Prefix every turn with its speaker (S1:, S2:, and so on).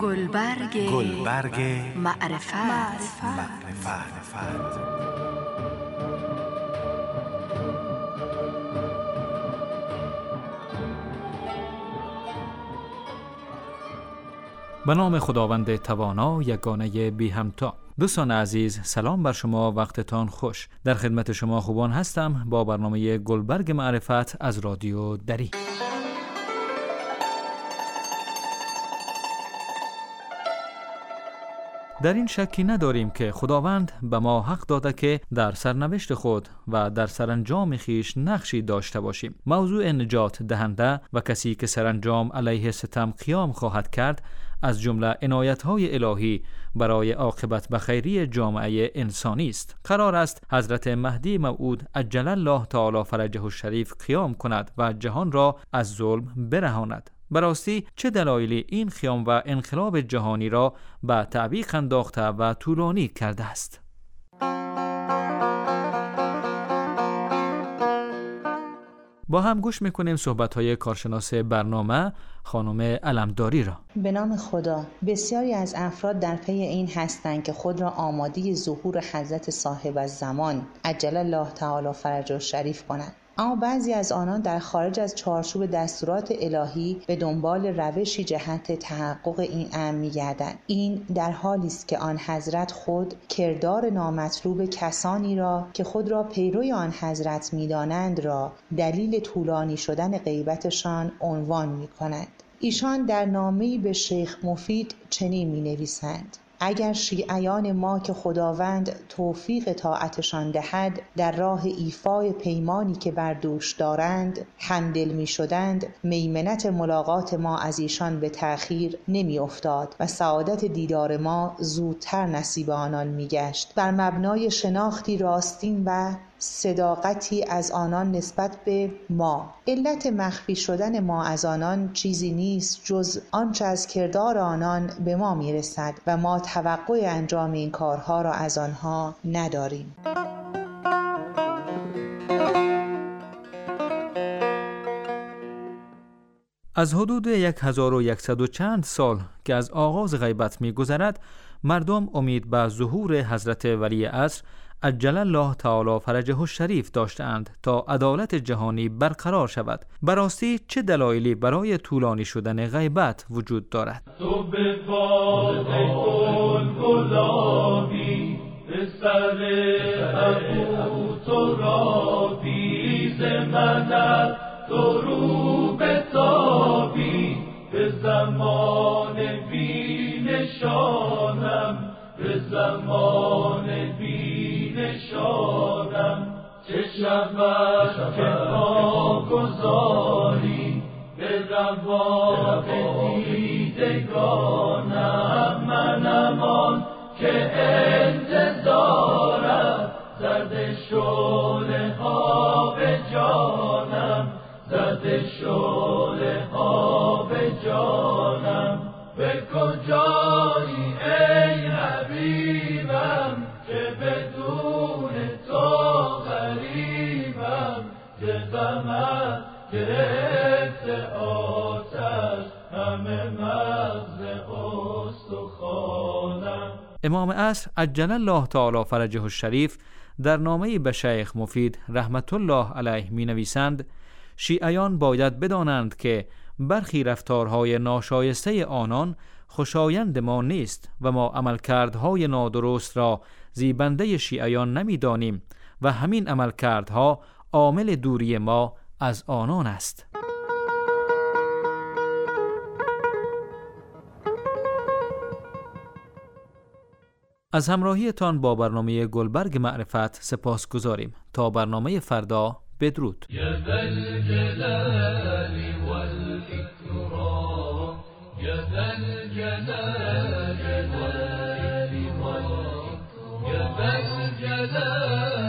S1: گلبرگ
S2: معرفت.
S3: به نام خداوند توانا یگانه بی همتا. دوستان عزیز، سلام بر شما، وقتتان خوش. در خدمت شما خوبان هستم با برنامه گلبرگ معرفت از رادیو دری. در این شکی نداریم که خداوند به ما حق داده که در سرنوشت خود و در سرانجام خیش نقشی داشته باشیم. موضوع نجات دهنده و کسی که سرانجام علیه ستم قیام خواهد کرد از جمله عنایت‌های الهی برای عاقبت بخیری جامعه انسانی است. قرار است حضرت مهدی موعود عجل الله تعالی فرجه الشریف قیام کند و جهان را از ظلم برهاند. براستی چه دلایلی این قیام و انقلاب جهانی را به تعویق انداخته و طولانی کرده است؟ با هم گوش میکنیم صحبت‌های کارشناس برنامه خانم علمداری را.
S4: به نام خدا، بسیاری از افراد در پی این هستند که خود را آماده ظهور حضرت صاحب الزمان عجل الله تعالی فرجه الشریف کنند. اما بعضی از آنان در خارج از چارچوب دستورات الهی به دنبال روشی جهت تحقق این امر می‌گردند. این در حالی است که آن حضرت خود کردار نامطلوب کسانی را که خود را پیروی آن حضرت می‌دانند را دلیل طولانی شدن غیبتشان عنوان می‌کنند. ایشان در نامه‌ای به شیخ مفید چنین می‌نویسند: اگر شیعیان ما که خداوند توفیق طاعتشان دهد در راه ایفای پیمانی که بر دوش دارند همدل می شدند، میمنت ملاقات ما از ایشان به تأخیر نمی افتاد و سعادت دیدار ما زودتر نصیب آنان می گشت. بر مبنای شناختی راستین و صداقتی از آنان نسبت به ما. علت مخفی شدن ما از آنان چیزی نیست جز آنچه از کردار آنان به ما میرسد و ما توقع انجام این کارها را از آنها نداریم.
S3: از حدود 1100 و چند سال که از آغاز غیبت می‌گذرد، مردم امید به ظهور حضرت ولی عصر عجل الله تعالی فرجه الشریف داشتند تا عدالت جهانی برقرار شود. براستی چه دلایلی برای طولانی شدن غیبت وجود دارد؟
S5: تو به باد گل گلابی به سر ابو ترابی ز مدد تو رو به تابی به زمان بی نشانم، به زمان بی نشانم. چه شود که ما گذاری به روان دیدگانم، منم آن که انتظارم زده شعله ها به جانم، زده شعله ها به جانم. به کجایی ای حبیبم که بدون تو غریبم، که غمت گرفته آتش همه مغز استخوانم.
S3: امام عصر عجل الله تعالی فرجه الشریف در نامه‌ای به شیخ مفید رحمت الله علیه می نویسند: شیعیان باید بدانند که برخی رفتارهای ناشایسته آنان خوشایند ما نیست و ما عملکردهای نادرست را زیبنده شیعیان نمی‌دانیم و همین عملکردها عامل دوری ما از آنان است. از همراهیتان با برنامه گلبرگ معرفت سپاس گذاریم. تا برنامه فردا، بدرود.
S5: یا ذا الجلال والاکرام، یا ذا الجلال والاکرام، یا ذا الجلال